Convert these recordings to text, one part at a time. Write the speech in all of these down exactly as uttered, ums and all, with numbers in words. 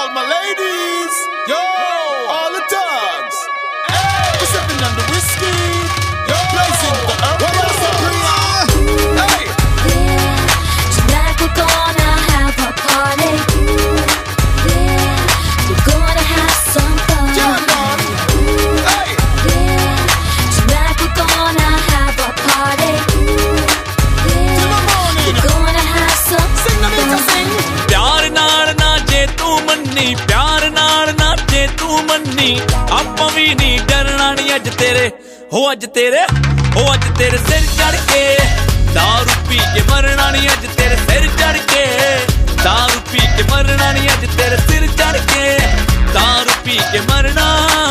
of my ladies. Yo, all the thugs. Hey, we're sipping on the whiskey. Yo, blazing the earth. What else up, hey. Yeah, tonight we're gonna have a party. Yeah, we're gonna have some fun. Yeah, hey. Yeah, tonight we're gonna have a party. Yeah, till the morning. we're gonna have some Sing the beat, fun. sing. प्यार नाल ना जे तू मन्नी प्यार नाल ना जे तू मन्नी आपां भी नहीं डरना नहीं अज तेरे हो अज तेरे हो अज तेरे सिर चढ़ के दारू पी के मरना नहीं अज तेरे सिर चढ़ के दारू पी के मरना नहीं अज तेरे सिर चढ़ के दारू पी के मरना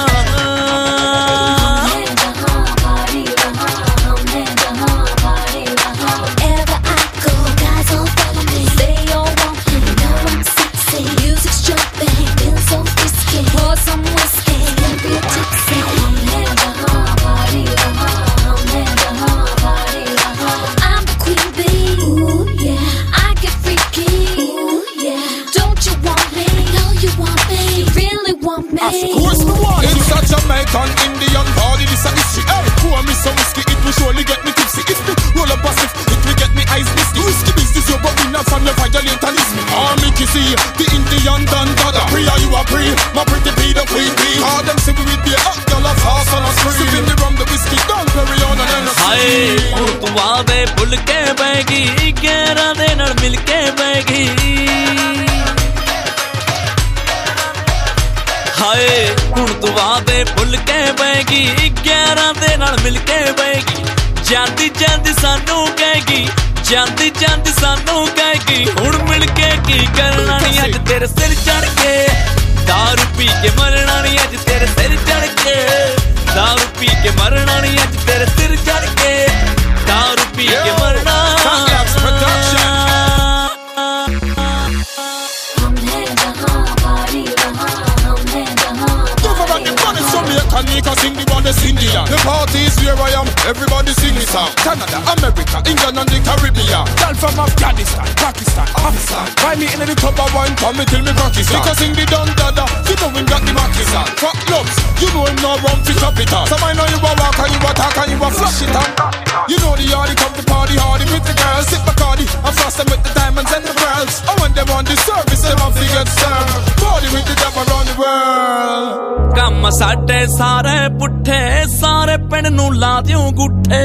Of course me want it. It's a Jamaican Indian party. This a history. Hey, pour me some whiskey. It will surely get me tipsy. If me roll up a sip, it will get me eyes misty. Whiskey business, you but we not from your violate and listen. Army kissy, the Indian done dada. Priya you a pre, my pretty be the queen bee. All them say we with the hot girl of house on a spree. Sipping the rum, the whiskey, don't carry on and then a हाय तू वादे भुल के baggy ग्यारह दे नाल मिल के baggy हाय हुण तू वादे भुल के बैगी ग्यारह दे नाल मिल के बैगी ਜਾਂਦੀ ਜਾਂਦੀ ਸਾਨੂੰ ਕਹੇਗੀ ਜਾਂਦੀ ਜਾਂਦੀ ਸਾਨੂੰ ਕਹੇਗੀ ਹੁਣ ਮਿਲ ਕੇ ਕੀ ਕਰਨਾ ਨਹੀਂ ਅੱਜ ਤੇਰੇ ਸਿਰ ਚੜ ਕੇ दारू पी के मरना नहीं अज तेरे सिर चढ़ के दारू पी के मरना नहीं अज तेरे सिर चढ़ के दारू पी के मरना Cause sing the one that's Indian. The party is where I am, everybody sing the song. Canada, America, England and the Caribbean. Girl from Afghanistan, Pakistan, Pakistan. Find me in the club of wine, come me till me Pakistan. Because sing the Don Dada, you know him got the Pakistan. Fuck clubs, you know him no run for capital. So I know you a walk and you a talk and you a flush it on. You know the hardy come to party hardy with the girls. Sip Bacardi, I'm fast them with the diamonds and the pearls. And when they want the service, they want to get served. Party with the devil around the world. ਕੰਮ ਸਾਡੇ ਸਾਰੇ ਪੁੱਠੇ ਸਾਰੇ ਪਿੰਡ ਨੂੰ ਲਾ ਦਿਓ ਗੁੱਠੇ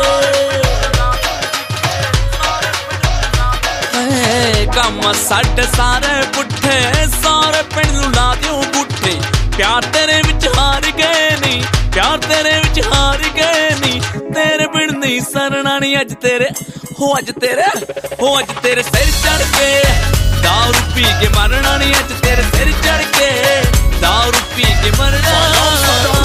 ਕੰਮ ਸਾਡੇ ਸਾਰੇ ਪੁੱਠੇ ਸਾਰੇ ਪਿੰਡ ਨੂੰ ਲਾ ਦਿਓ ਗੁੱਠੇ ਪਿਆਰ ਤੇਰੇ ਵਿੱਚ ਹਾਰ ਗਏ ਨਹੀਂ ਪਿਆਰ ਤੇਰੇ ਵਿੱਚ ਹਾਰ ਗਏ ਨਹੀਂ ਤੇਰੇ ਬਿਨ ਨਹੀਂ ਸਰਣਾ ਨਹੀਂ ਅੱਜ ਤੇਰੇ ਹੋ ਅੱਜ ਤੇਰੇ ਹੋ ਅੱਜ ਤੇਰੇ ਸਿਰ ਚੜ ਕੇ दारू पी के मरना नहीं अज तेरे सिर चढ़ के दारू पी के मरना